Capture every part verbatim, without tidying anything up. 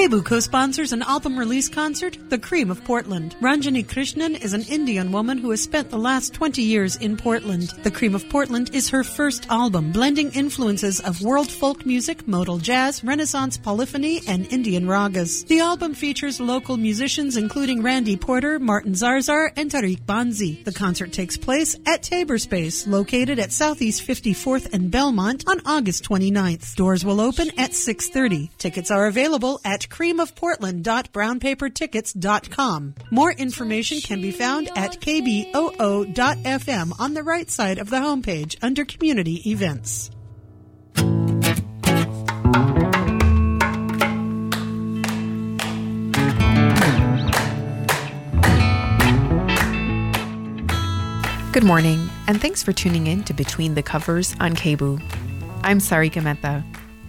K B U co-sponsors an album release concert, The Cream of Portland. Ranjani Krishnan is an Indian woman who has spent the last twenty years in Portland. The Cream of Portland is her first album, blending influences of world folk music, modal jazz, Renaissance polyphony, and Indian ragas. The album features local musicians including Randy Porter, Martin Zarzar, and Tariq Banzi. The concert takes place at Tabor Space, located at Southeast fifty-fourth and Belmont, on August twenty-ninth. Doors will open at six thirty. Tickets are available at cream of portland dot brown paper tickets dot com. More information can be found at k b o o dot f m on the right side of the homepage under Community Events. Good morning, and thanks for tuning in to Between the Covers on K B U. I'm Sarika Mehta.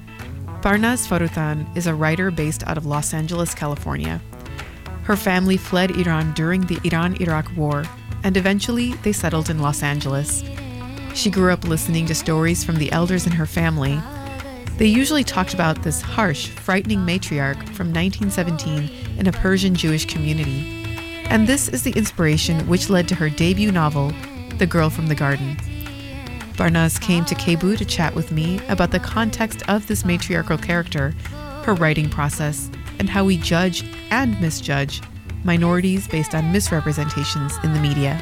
Parnaz Farutan is a writer based out of Los Angeles, California. Her family fled Iran during the Iran-Iraq War, and eventually they settled in Los Angeles. She grew up listening to stories from the elders in her family. They usually talked about this harsh, frightening matriarch from nineteen seventeen in a Persian Jewish community. And this is the inspiration which led to her debut novel, The Girl from the Garden. Parnaz came to K B U to chat with me about the context of this matriarchal character, her writing process, and how we judge and misjudge minorities based on misrepresentations in the media.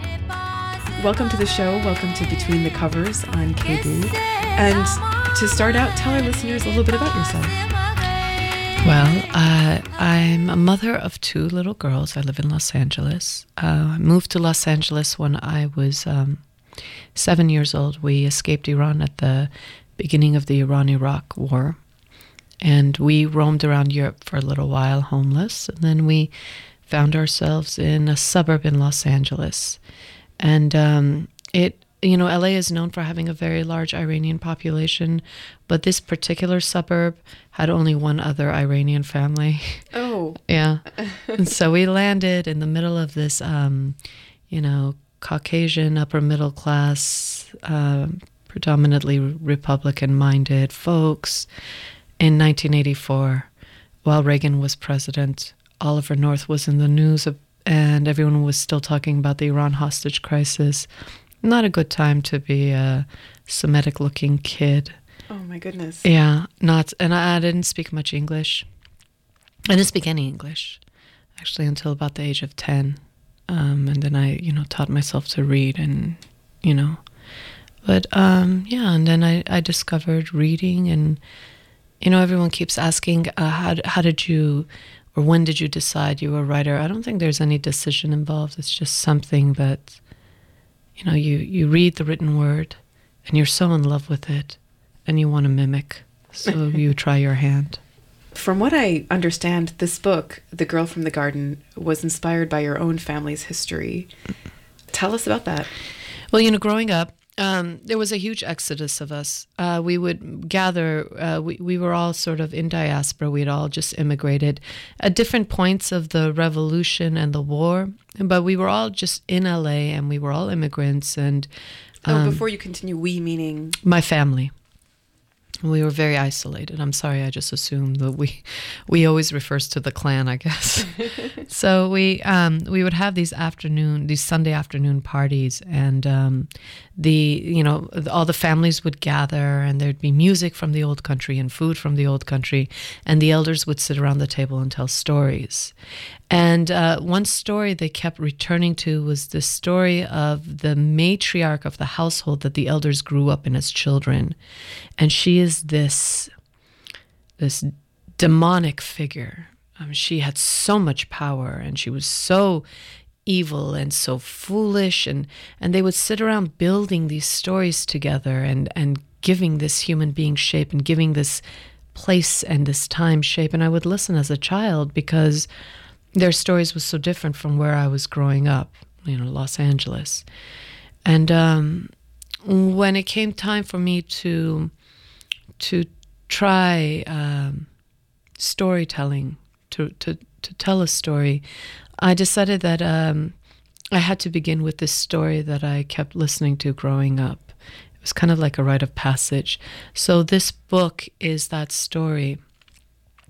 Welcome to the show. Welcome to Between the Covers on K B U. And to start out, tell our listeners a little bit about yourself. Well, uh, I'm a mother of two little girls. I live in Los Angeles. Uh, I moved to Los Angeles when I was um, seven years old. We escaped Iran at the beginning of the Iran-Iraq War. And we roamed around Europe for a little while, homeless. And then we found ourselves in a suburb in Los Angeles. And um, it, you know, L A is known for having a very large Iranian population, but this particular suburb had only one other Iranian family. Oh. Yeah. And so we landed in the middle of this, um, you know, Caucasian upper middle class, uh, predominantly Republican-minded folks in nineteen eighty-four, while Reagan was president. Oliver North was in the news, and everyone was still talking about the Iran hostage crisis. Not a good time to be a Semitic-looking kid. Oh, my goodness. Yeah, not, and I, I didn't speak much English. I didn't speak any English, actually, until about the age of ten. Um, and then I, you know, taught myself to read and, you know, but, um, yeah, and then I, I discovered reading and, you know, everyone keeps asking, uh, how, how did you, or when did you decide you were a writer? I don't think there's any decision involved. It's just something that, you know, you, you read the written word and you're so in love with it and you want to mimic. So you try your hand. From what I understand, this book, The Girl from the Garden, was inspired by your own family's history. Tell us about that. Well, you know, growing up, um, there was a huge exodus of us. Uh, we would gather, uh, we, we were all sort of in diaspora. We'd all just immigrated at different points of the revolution and the war. But we were all just in L A and we were all immigrants. And um, Oh, before you continue, we meaning? My family. We were very isolated. I'm sorry, I just assumed that we we always refers to the clan, I guess. So we um, we would have these afternoon, these Sunday afternoon parties, and um, the you know all the families would gather, and there'd be music from the old country and food from the old country, and the elders would sit around the table and tell stories. And uh, one story they kept returning to was the story of the matriarch of the household that the elders grew up in as children. And she is this, this demonic figure. Um, she had so much power and she was so evil and so foolish. And, and they would sit around building these stories together and, and giving this human being shape and giving this place and this time shape. And I would listen as a child because their stories was so different from where I was growing up, you know, Los Angeles. And um, when it came time for me to to try um, storytelling, to, to, to tell a story, I decided that um, I had to begin with this story that I kept listening to growing up. It was kind of like a rite of passage. So this book is that story.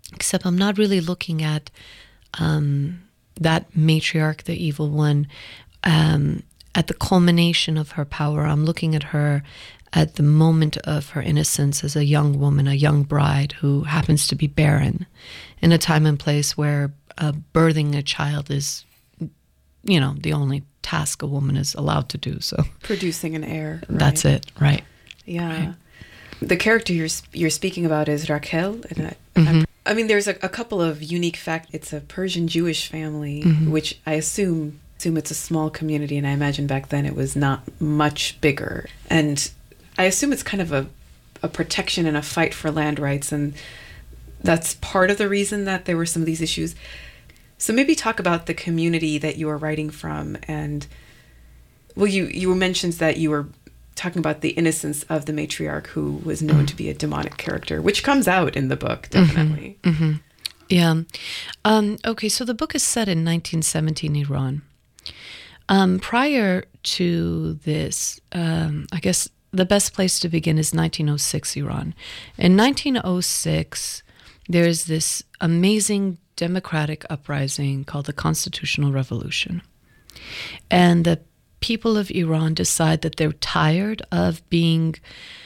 except I'm not really looking at um, that matriarch, the evil one, um, at the culmination of her power. I'm looking at her at the moment of her innocence as a young woman, a young bride who happens to be barren in a time and place where uh, birthing a child is, you know, the only task a woman is allowed to do. So producing an heir. Right? That's it, right? Yeah. Right. The character you're you're speaking about is Raquel. And I, mm-hmm. I mean, there's a, a couple of unique facts. It's a Persian Jewish family, mm-hmm. which I assume assume it's a small community, and I imagine back then it was not much bigger. And I assume it's kind of a a protection and a fight for land rights, and that's part of the reason that there were some of these issues. So maybe talk about the community that you are writing from, and well, you you mentioned that you were talking about the innocence of the matriarch, who was known mm-hmm. to be a demonic character, which comes out in the book, definitely. Mm-hmm. Mm-hmm. Yeah. Um, okay, so the book is set in nineteen seventeen Iran. Um, prior to this, um, I guess the best place to begin is nineteen oh six Iran. In nineteen oh six, there's this amazing democratic uprising called the Constitutional Revolution. And the people of Iran decide that they're tired of being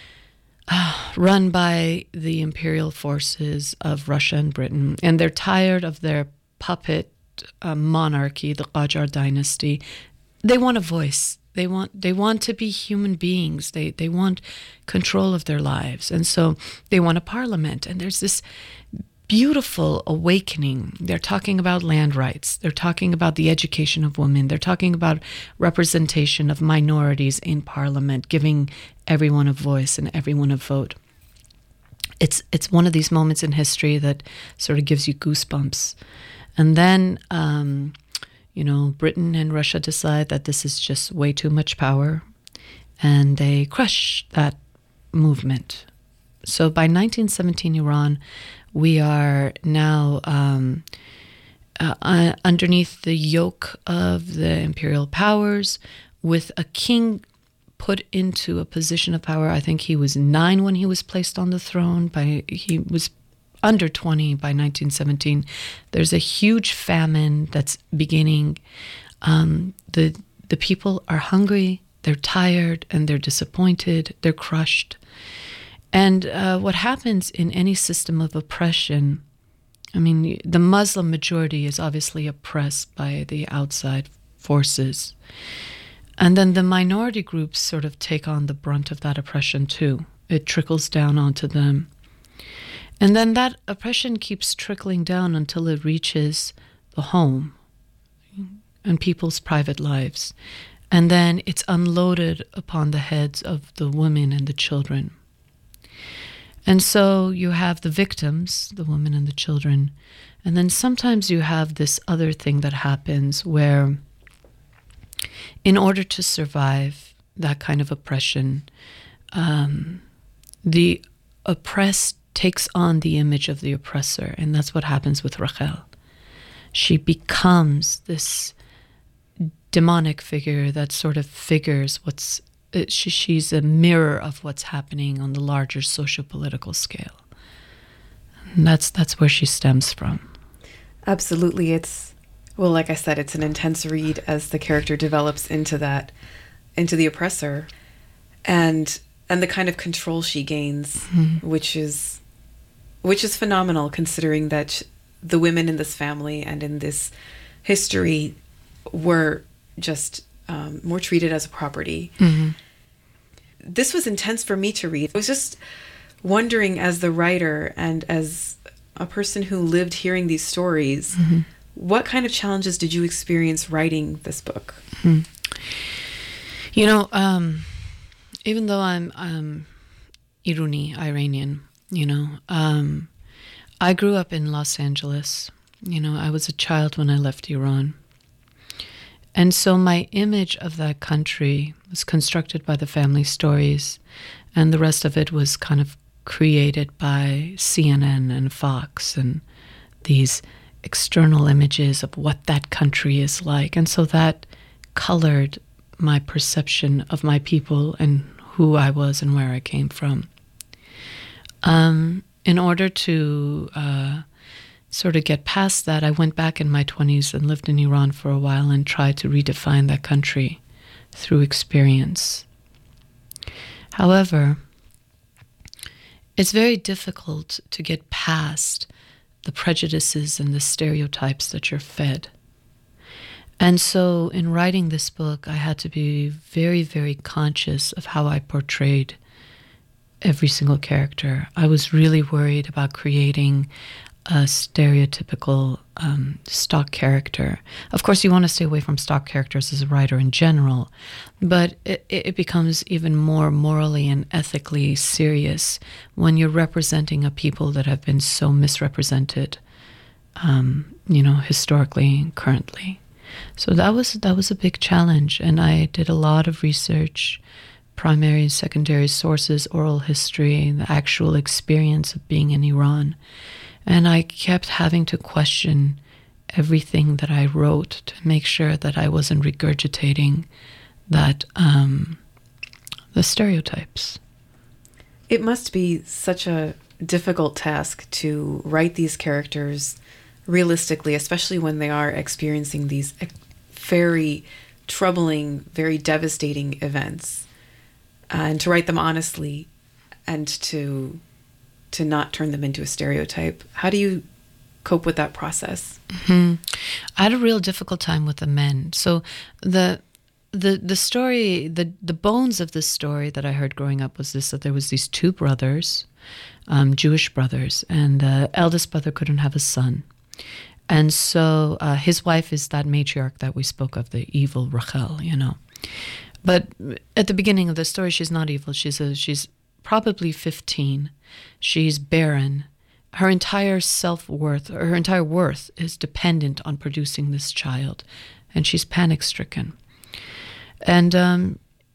uh, run by the imperial forces of Russia and Britain, and they're tired of their puppet uh, monarchy, the Qajar dynasty. They want a voice. They want they want to be human beings. They they want control of their lives, and so they want a parliament. And there's this beautiful awakening. They're talking about land rights. They're talking about the education of women. They're talking about representation of minorities in parliament, giving everyone a voice and everyone a vote. It's it's one of these moments in history that sort of gives you goosebumps. And then, um, you know, Britain and Russia decide that this is just way too much power, and they crush that movement. So by nineteen seventeen Iran, we are now um, uh, uh, underneath the yoke of the imperial powers, with a king put into a position of power. I think he was nine when he was placed on the throne. By he was under twenty by nineteen seventeen. There's a huge famine that's beginning. Um, the the people are hungry, they're tired, and they're disappointed. They're crushed. And uh, what happens in any system of oppression, I mean, the Muslim majority is obviously oppressed by the outside forces. And then the minority groups sort of take on the brunt of that oppression too. It trickles down onto them. And then that oppression keeps trickling down until it reaches the home and people's private lives. And then it's unloaded upon the heads of the women and the children. And so you have the victims, the women and the children, and then sometimes you have this other thing that happens where, in order to survive that kind of oppression, um, the oppressed takes on the image of the oppressor, and that's what happens with Raquel. She becomes this demonic figure that sort of figures what's It, she, she's a mirror of what's happening on the larger socio-political scale. And that's that's where she stems from. Absolutely. It's, well, like I said, it's an intense read as the character develops into that, into the oppressor, and and the kind of control she gains, mm-hmm. which is which is phenomenal, considering that the women in this family and in this history were just Um, more treated as a property. Mm-hmm. This was intense for me to read. I was just wondering, as the writer and as a person who lived hearing these stories, mm-hmm. what kind of challenges did you experience writing this book? Mm-hmm. You know, um, even though I'm um, Iruni, Iranian, you know, um, I grew up in Los Angeles. You know, I was a child when I left Iran. And so my image of that country was constructed by the family stories, and the rest of it was kind of created by C N N and Fox and these external images of what that country is like. And so that colored my perception of my people and who I was and where I came from. Um, in order to uh, sort of get past that, I went back in my twenties and lived in Iran for a while and tried to redefine that country through experience. However, it's very difficult to get past the prejudices and the stereotypes that you're fed. And so in writing this book, I had to be very, very conscious of how I portrayed every single character. I was really worried about creating a stereotypical um, stock character. Of course, you want to stay away from stock characters as a writer in general, but it, it becomes even more morally and ethically serious when you're representing a people that have been so misrepresented, um, you know, historically and currently. So that was that was a big challenge, and I did a lot of research, primary and secondary sources, oral history, the actual experience of being in Iran. And I kept having to question everything that I wrote to make sure that I wasn't regurgitating that um, the stereotypes. It must be such a difficult task to write these characters realistically, especially when they are experiencing these very troubling, very devastating events, and to write them honestly and to to not turn them into a stereotype. How do you cope with that process? Mm-hmm. I had a real difficult time with the men. So the the the story, the the bones of this story that I heard growing up was this: that there was these two brothers, um, Jewish brothers, and the eldest brother couldn't have a son, and so uh, his wife is that matriarch that we spoke of, the evil Rachel, you know. But at the beginning of the story, she's not evil. She's a she's probably fifteen. She's barren. Her entire self-worth, or her entire worth, is dependent on producing this child, and she's panic-stricken. And um,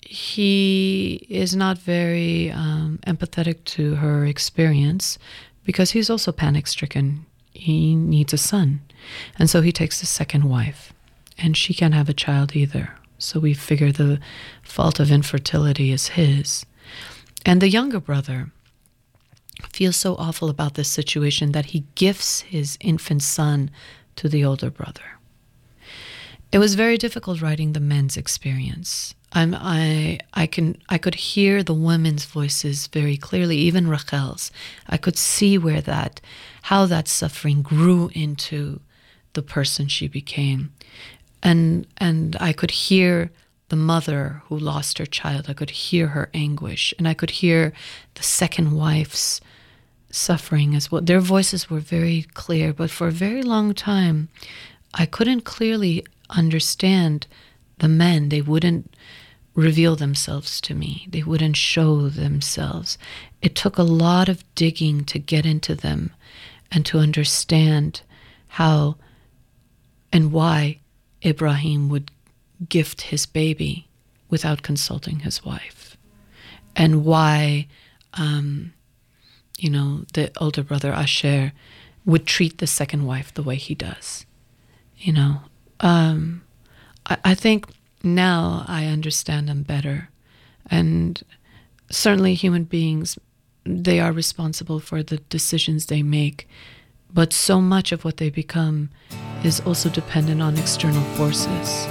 he is not very um, empathetic to her experience because he's also panic-stricken. He needs a son, and so he takes a second wife, and she can't have a child either. So we figure the fault of infertility is his. And the younger brother feels so awful about this situation that he gifts his infant son to the older brother. It was very difficult writing the men's experience. I'm, I I can I could hear the women's voices very clearly, even Rachel's. I could see where that, how that suffering grew into the person she became. And and I could hear the mother who lost her child. I could hear her anguish, and I could hear the second wife's suffering as well. Their voices were very clear, but for a very long time, I couldn't clearly understand the men. They wouldn't reveal themselves to me. They wouldn't show themselves. It took a lot of digging to get into them and to understand how and why Ibrahim would gift his baby without consulting his wife, and why, um, you know, the older brother Asher would treat the second wife the way he does. You know, um, I, I think now I understand them better, and certainly human beings, they are responsible for the decisions they make, but so much of what they become is also dependent on external forces.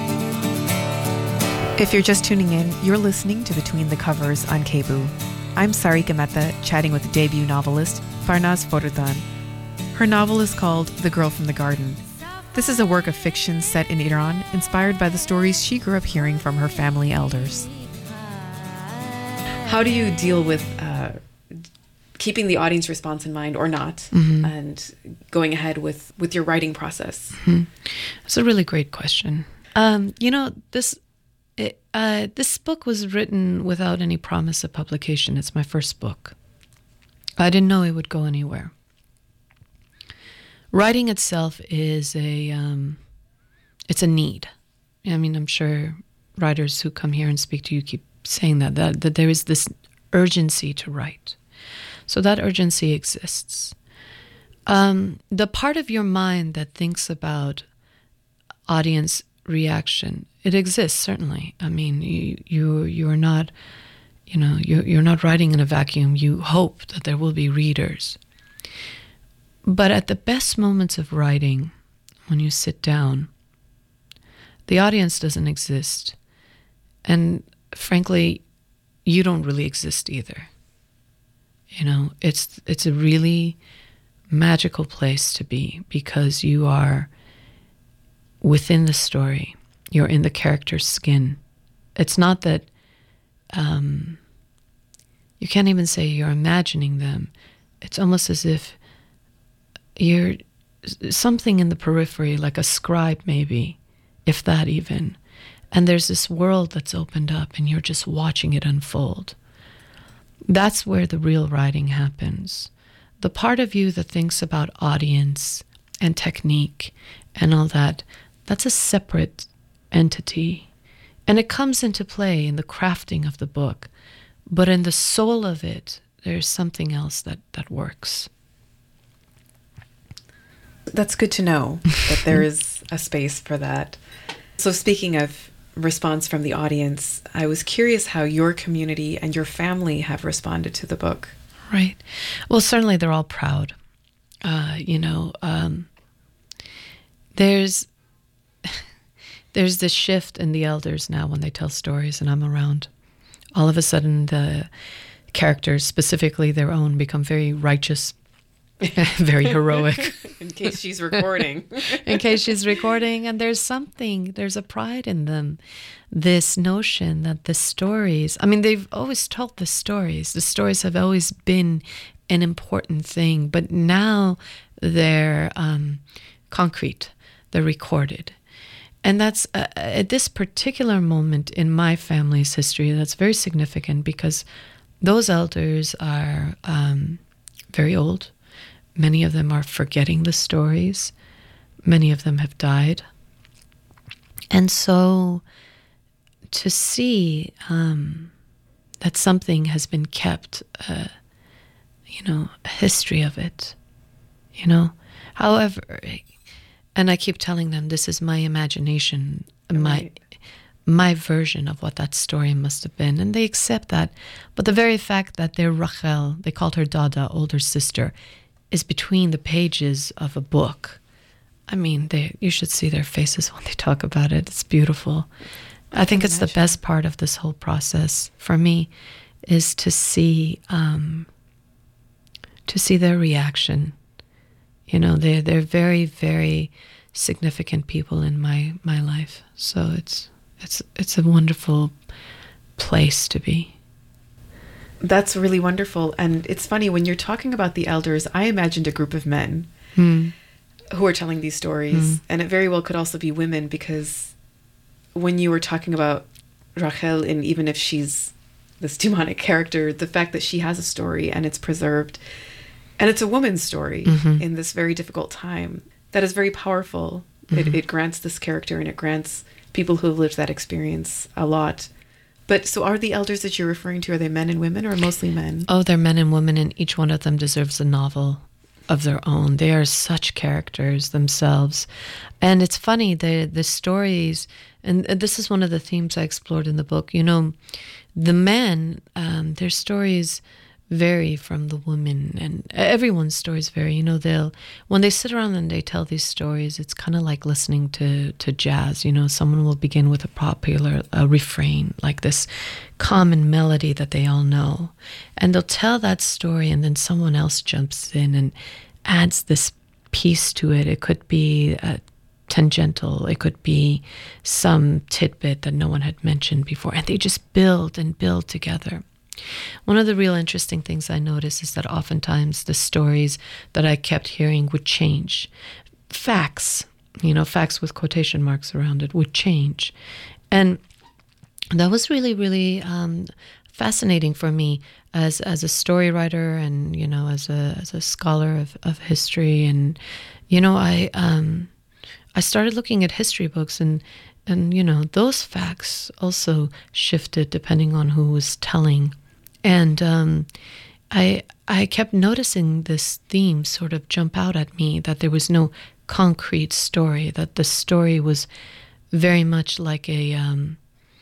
If you're just tuning in, you're listening to Between the Covers on K B U. I'm Sarika Mehta, chatting with debut novelist Parnaz Forutan. Her novel is called The Girl from the Garden. This is a work of fiction set in Iran, inspired by the stories she grew up hearing from her family elders. How do you deal with uh, keeping the audience response in mind, or not, mm-hmm. and going ahead with, with your writing process? Mm-hmm. That's a really great question. Um, you know, this it, uh, this book was written without any promise of publication. It's my first book. I didn't know it would go anywhere. Writing itself is a um, it's a need. I mean, I'm sure writers who come here and speak to you keep saying that, that, that there is this urgency to write. So that urgency exists. Um, the part of your mind that thinks about audience reaction, it exists, certainly. I mean, you you you're not, you know, you're, you're not writing in a vacuum. You hope that there will be readers. But at the best moments of writing, when you sit down, the audience doesn't exist. And frankly, you don't really exist either. You know, it's it's a really magical place to be because you are within the story. You're in the character's skin. It's not that um, you can't even say you're imagining them. It's almost as if you're something in the periphery, like a scribe maybe, if that even. And there's this world that's opened up and you're just watching it unfold. That's where the real writing happens. The part of you that thinks about audience and technique and all that, that's a separate entity. And it comes into play in the crafting of the book. But in the soul of it, there's something else that, that works. That's good to know that there is a space for that. So speaking of response from the audience, I was curious how your community and your family have responded to the book. Right. Well, certainly they're all proud. Uh, you know, um, there's there's this shift in the elders now when they tell stories and I'm around. All of a sudden, the characters, specifically their own, become very righteous, very heroic. In case she's recording. In case she's recording. And there's something, there's a pride in them. This notion that the stories, I mean, they've always told the stories. The stories have always been an important thing. But now they're um, concrete. They're recorded. And that's, uh, at this particular moment in my family's history, that's very significant because those elders are um, very old. Many of them are forgetting the stories. Many of them have died. And so to see um, that something has been kept, uh, you know, a history of it, you know. However, and I keep telling them this is my imagination, right. my my version of what that story must have been. And they accept that. But the very fact that their Rachel, they called her Dada, older sister, is between the pages of a book. I mean, they you should see their faces when they talk about it. It's beautiful. I, I think it's imagine. the best part of this whole process for me is to see um, to see their reaction. You know, they're, they're very, very significant people in my, my life. So it's it's it's a wonderful place to be. That's really wonderful. And it's funny, when you're talking about the elders, I imagined a group of men mm. who are telling these stories. Mm. And it very well could also be women, because when you were talking about Rachel, and even if she's this demonic character, the fact that she has a story and it's preserved, and it's a woman's story mm-hmm. in this very difficult time, that is very powerful. Mm-hmm. It, it grants this character and it grants people who have lived that experience a lot. But so are the elders that you're referring to, are they men and women or mostly men? Oh, they're men and women, and each one of them deserves a novel of their own. They are such characters themselves. And it's funny, the the stories, and this is one of the themes I explored in the book, you know, the men, um, their stories vary from the women, and everyone's stories vary. You know, they'll, when they sit around and they tell these stories, it's kind of like listening to, to jazz. You know, someone will begin with a popular a refrain, like this common melody that they all know. And they'll tell that story, and then someone else jumps in and adds this piece to it. It could be uh, tangential. It could be some tidbit that no one had mentioned before. And they just build and build together. One of the real interesting things I noticed is that oftentimes the stories that I kept hearing would change. Facts, you know, facts with quotation marks around it, would change. And that was really, really um, fascinating for me as as a story writer and, you know, as a as a scholar of, of history. And, you know, I um, I started looking at history books, and and, you know, those facts also shifted depending on who was telling. And um, I I kept noticing this theme sort of jump out at me, that there was no concrete story, that the story was very much like a um,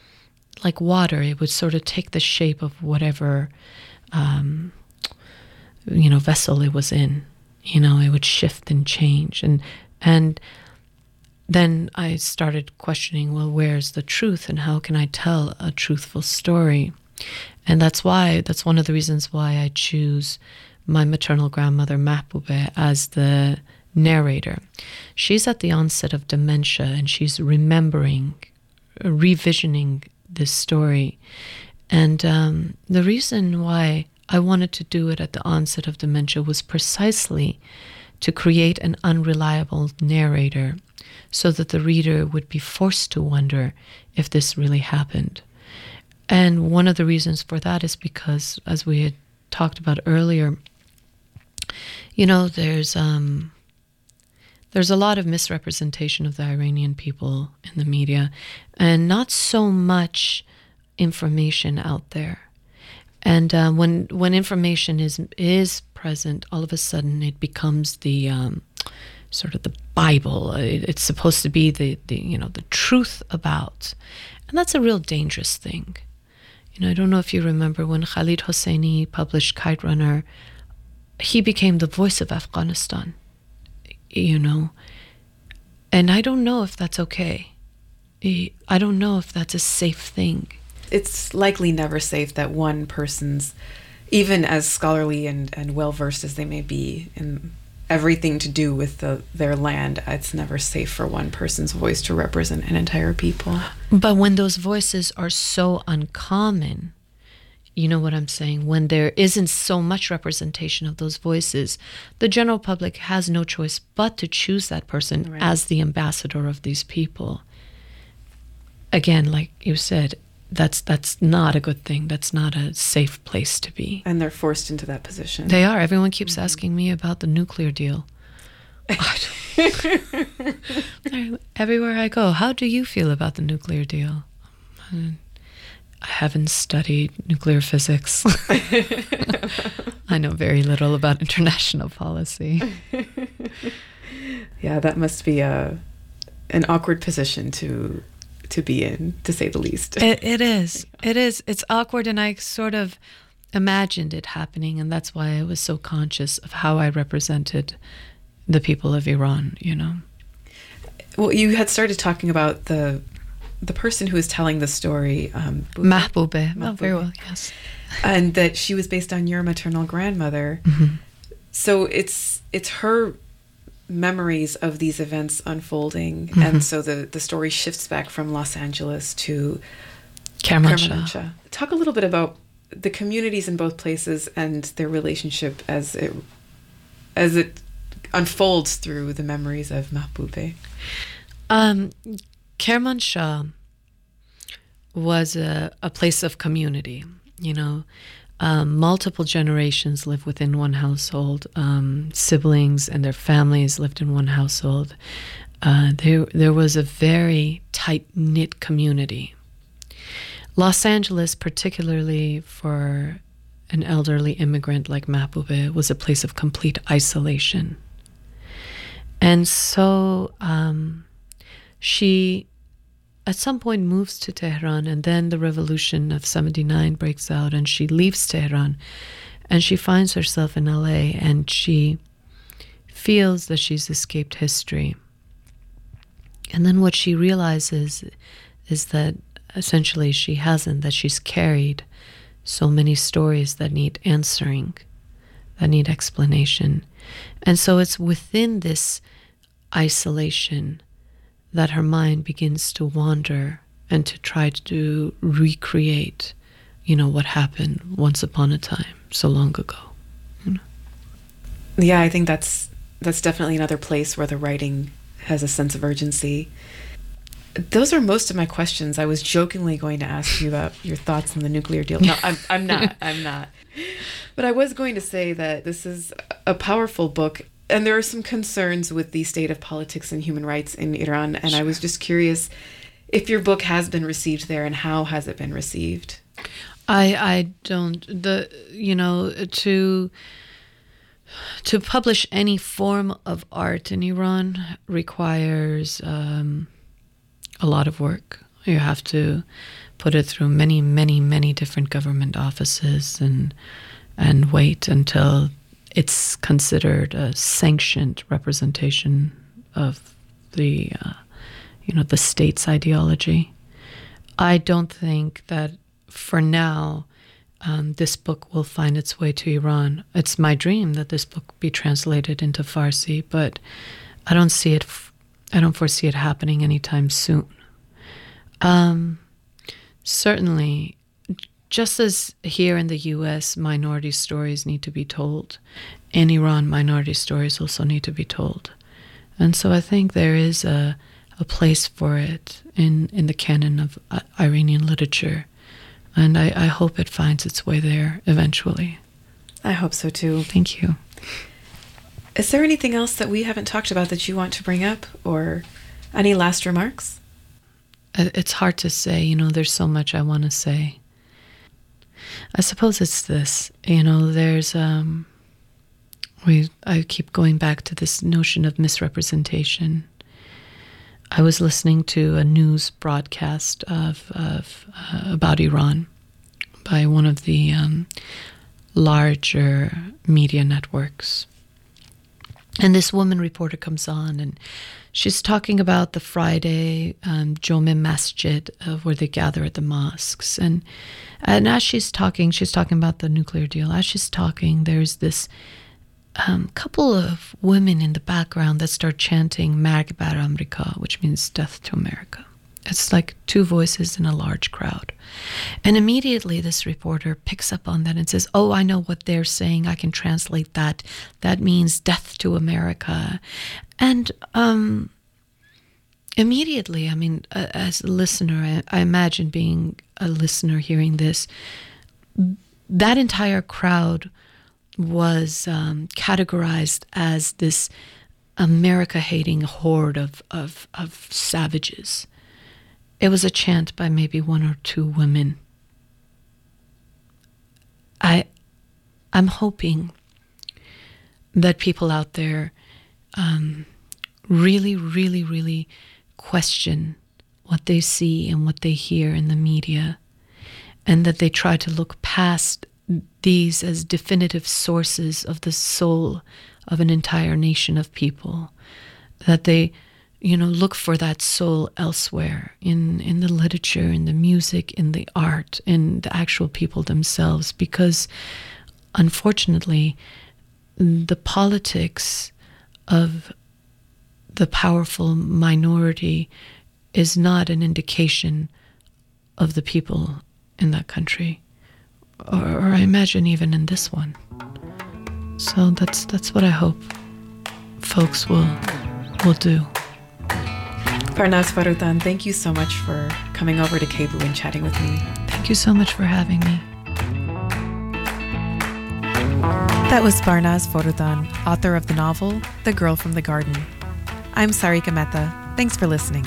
like water. It would sort of take the shape of whatever um, you know vessel it was in. You know, it would shift and change. And and then I started questioning, well, where's the truth and how can I tell a truthful story? And that's why, that's one of the reasons why I choose my maternal grandmother, Mahbube, as the narrator. She's at the onset of dementia and she's remembering, revisioning this story. And um, the reason why I wanted to do it at the onset of dementia was precisely to create an unreliable narrator so that the reader would be forced to wonder if this really happened. And one of the reasons for that is because, as we had talked about earlier, you know, there's um, there's a lot of misrepresentation of the Iranian people in the media, and not so much information out there. And uh, when when information is is present, all of a sudden it becomes the um, sort of the Bible. It, it's supposed to be the, the you know the truth about, and that's a real dangerous thing. You know, I don't know if you remember when Khalid Hosseini published Kite Runner, he became the voice of Afghanistan. You know, and I don't know if that's okay. I don't know if that's a safe thing. It's likely never safe that one person's, even as scholarly and, and well-versed as they may be in everything to do with the, their land, it's never safe for one person's voice to represent an entire people. But when those voices are so uncommon, you know what I'm saying? When there isn't so much representation of those voices, the general public has no choice but to choose that person right. as the ambassador of these people. Again, like you said, That's that's not a good thing. That's not a safe place to be. And they're forced into that position. They are. Everyone keeps mm-hmm. asking me about the nuclear deal. Everywhere I go, how do you feel about the nuclear deal? I haven't studied nuclear physics. I know very little about international policy. Yeah, that must be a an awkward position to to be in, to say the least. It, it is. It is. It's awkward, and I sort of imagined it happening, and that's why I was so conscious of how I represented the people of Iran, you know. Well, you had started talking about the the person who was telling the story, um, Mahbube. Oh, very well, yes. And that she was based on your maternal grandmother. Mm-hmm. So it's it's her memories of these events unfolding, mm-hmm. and so the the story shifts back from Los Angeles to Kermanshah. Kermanshah. Talk a little bit about the communities in both places and their relationship as it as it unfolds through the memories of Mahbube. Um, Kermanshah was a, a place of community, you know. Um, multiple generations live within one household. Um, siblings and their families lived in one household. Uh, there, there was a very tight-knit community. Los Angeles, particularly for an elderly immigrant like Mahbube, was a place of complete isolation. And so um, she, at some point, moves to Tehran, and then the revolution of seventy-nine breaks out, and she leaves Tehran, and she finds herself in L A, and she feels that she's escaped history. And then what she realizes is that essentially she hasn't, that she's carried so many stories that need answering, that need explanation. And so it's within this isolation that her mind begins to wander and to try to recreate, you know, what happened once upon a time, so long ago. You know? Yeah, I think that's that's definitely another place where the writing has a sense of urgency. Those are most of my questions. I was jokingly going to ask you about your thoughts on the nuclear deal. No, I'm, I'm not. I'm not. But I was going to say that this is a powerful book, and there are some concerns with the state of politics and human rights in Iran. And sure. I was just curious if your book has been received there, and how has it been received? I I don't the you know to to publish any form of art in Iran requires um, a lot of work. You have to put it through many, many, many different government offices and and wait until it's considered a sanctioned representation of the, uh, you know, the state's ideology. I don't think that for now um, this book will find its way to Iran. It's my dream that this book be translated into Farsi, but I don't see it. I don't foresee it happening anytime soon. Um, certainly, just as here in the U S minority stories need to be told, in Iran minority stories also need to be told. And so I think there is a, a place for it in, in the canon of uh, Iranian literature. And I, I hope it finds its way there eventually. I hope so too. Thank you. Is there anything else that we haven't talked about that you want to bring up, or any last remarks? It's hard to say. You know, there's so much I want to say. I suppose it's this, you know, there's, um, we, I keep going back to this notion of misrepresentation. I was listening to a news broadcast of, of uh, about Iran by one of the um, larger media networks. And this woman reporter comes on, and she's talking about the Friday um, Jome Masjid, uh, where they gather at the mosques. And and as she's talking, she's talking about the nuclear deal. As she's talking, there's this um, couple of women in the background that start chanting "Marg bar Amerika," which means death to America. It's like two voices in a large crowd. And immediately this reporter picks up on that and says, oh, I know what they're saying. I can translate that. That means death to America. And um, immediately, I mean, uh, as a listener, I, I imagine being a listener hearing this, that entire crowd was um, categorized as this America-hating horde of, of, of savages. It was a chant by maybe one or two women. I, I'm hoping that people out there um, really, really, really question what they see and what they hear in the media, and that they try to look past these as definitive sources of the soul of an entire nation of people, that they, you know, look for that soul elsewhere, in, in the literature, in the music, in the art, in the actual people themselves, because unfortunately, the politics of the powerful minority is not an indication of the people in that country, or, or I imagine even in this one. So that's that's what I hope folks will will do. Parnaz Farutan, thank you so much for coming over to K B U and chatting with me. Thank you so much for having me. That was Parnaz Farutan, author of the novel The Girl from the Garden. I'm Sarika Mehta. Thanks for listening.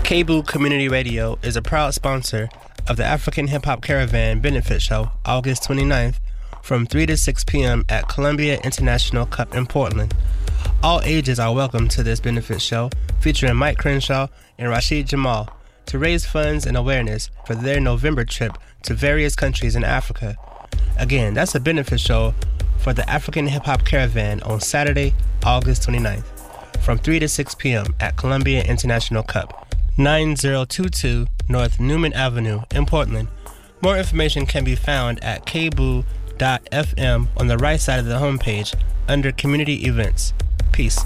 KBOO Community Radio is a proud sponsor of the African Hip Hop Caravan Benefit Show, August twenty-ninth, from three to six p.m. at Columbia International Cup in Portland. All ages are welcome to this benefit show, featuring Mike Crenshaw and Rashid Jamal, to raise funds and awareness for their November trip to various countries in Africa. Again, that's a benefit show for the African Hip Hop Caravan on Saturday, August twenty-ninth, from three to six p.m. at Columbia International Cup, nine oh two two North Newman Avenue in Portland. More information can be found at k boo dot f m on the right side of the homepage under Community Events. Peace.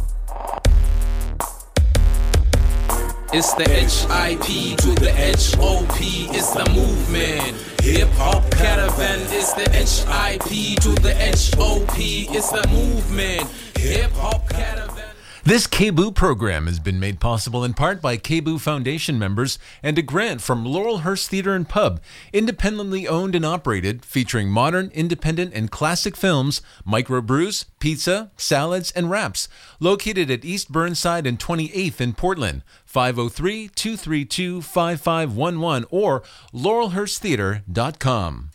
It's the H I P to the H O P, it's the movement. Hip Hop Caravan is the H I P to the H O P, it's the movement. Hip Hop Caravan. This KBOO program has been made possible in part by KBOO Foundation members and a grant from Laurelhurst Theater and Pub, independently owned and operated, featuring modern, independent, and classic films, microbrews, pizza, salads, and wraps, located at East Burnside and twenty-eighth in Portland, five oh three, two three two, five five one one or laurelhurst theater dot com.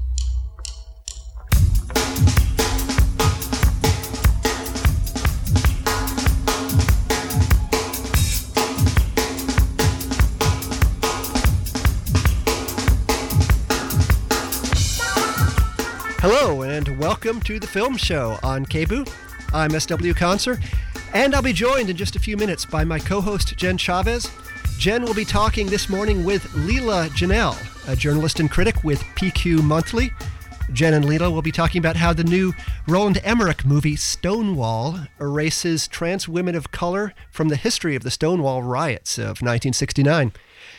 Hello and welcome to the Film Show on KBOO. I'm S W Concert, and I'll be joined in just a few minutes by my co-host Jen Chavez. Jen will be talking this morning with Leela Janelle, a journalist and critic with P Q Monthly. Jen and Leela will be talking about how the new Roland Emmerich movie Stonewall erases trans women of color from the history of the Stonewall riots of nineteen sixty-nine.